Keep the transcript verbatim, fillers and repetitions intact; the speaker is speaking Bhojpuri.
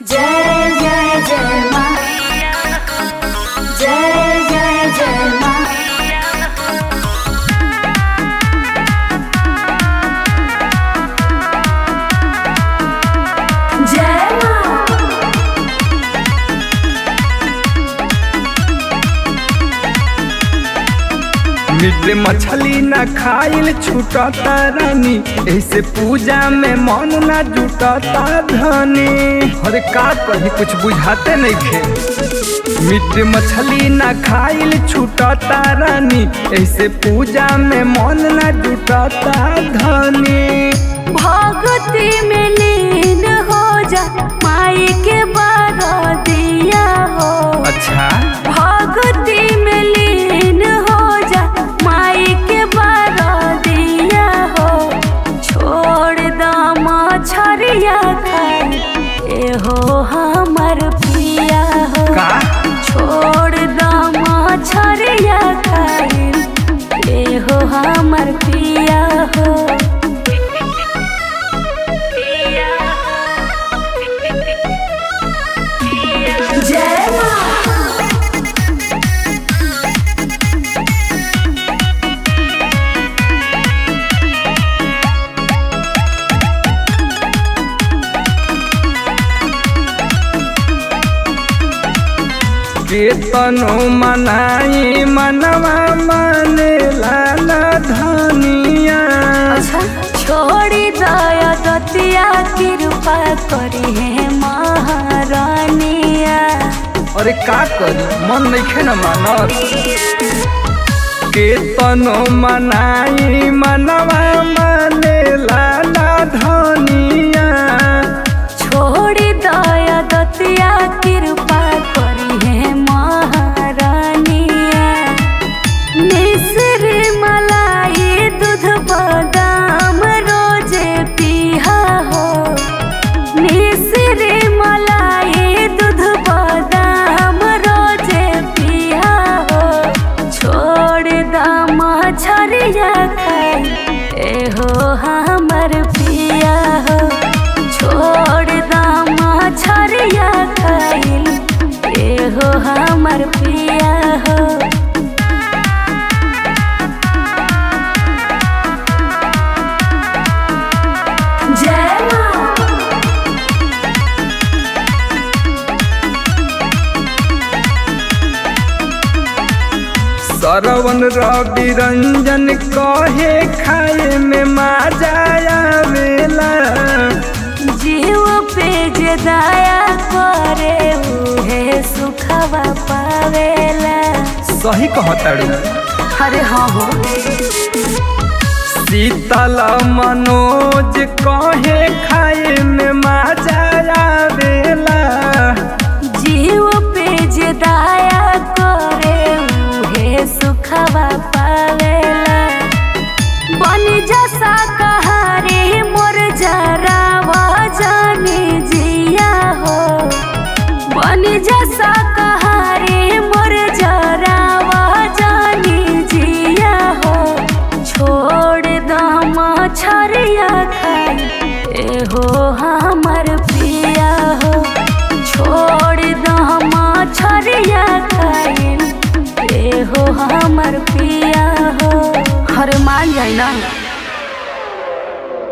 जय जय जय माँ, जय जय जय माँ। जय माँ। मीट मछली न खाइल छूटता रानी, ऐसे पूजा में मन न जुटता धनी। अरे का कही कुछ बुझाते नहीं खे। मीट मछली न खाइल छूटता रानी, ऐसे पूजा में मन न जुटता धनी। भक्ति में लीन हो जा, माई के बरदिया हो। अच्छा भक्ति में लीन हो जा, माई के बरदिया हो। छोड़ द मछरिया खाए, ए हो हमर पिया हो। का छोड़ द मछरिया खाए, ए हो हमर पिया हो। जय माँ। केतनो मनाई मनवा मानेला न धनिया। छोड़ी दया दतिया कृपा करी है महारानिया। अरे का करी मन नहीं न मानत। केतनो मनाई मनवा मानेला न धनिया। छोड़ी दया दतिया कृपा करी है महारानिया। मिश्री मलाई दूध बादाम रोजे पिहा हो। मिश्री मलाई दूध बादाम रोजे पिहा हो। छोड़ द मछरिया खाए, ए हो हमर पिया हो। छोड़ द मछरिया खाइल, ए हो हमर पिया हो। जय माँ। सरवन रवि रंजन कहे खाए में मजा आवेला। जीव पे जे दया करे, उहे सुखवा पावेला। सही कहताड़ू। अरे हाँ हो। शीतल मनोज कहे खाए में मजा आवेला। जीव पे जे दया करे, उहे सुखवा पावेला। बनी जसा कहारे मोर जरावा जानी जिया हो। बनी जसा कहारे मोर जरावा जानी जिया हो। छोड़ द मछरिया खाए, ए हो हमर पिया हो। छोड़ द मछरिया खाए, ए हो हमर पिया हो। हरे मान जाए ना।